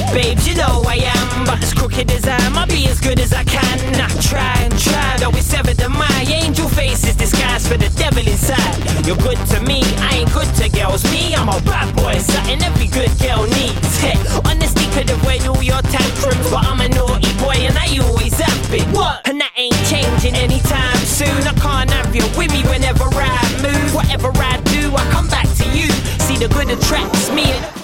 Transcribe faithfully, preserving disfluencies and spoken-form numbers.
Babes, you know I am, but as crooked as I am, I'll be as good as I can. I try and try, though it's evident my angel face is disguised for the devil inside. You're good to me, I ain't good to girls. Me, I'm a bad boy, something every good girl needs. Hey, honesty could avoid all your tantrums, but I'm a naughty boy and I always have been. What? And that ain't changing anytime soon. I can't have you with me whenever I move. Whatever I do, I come back to you. See, the good attracts me and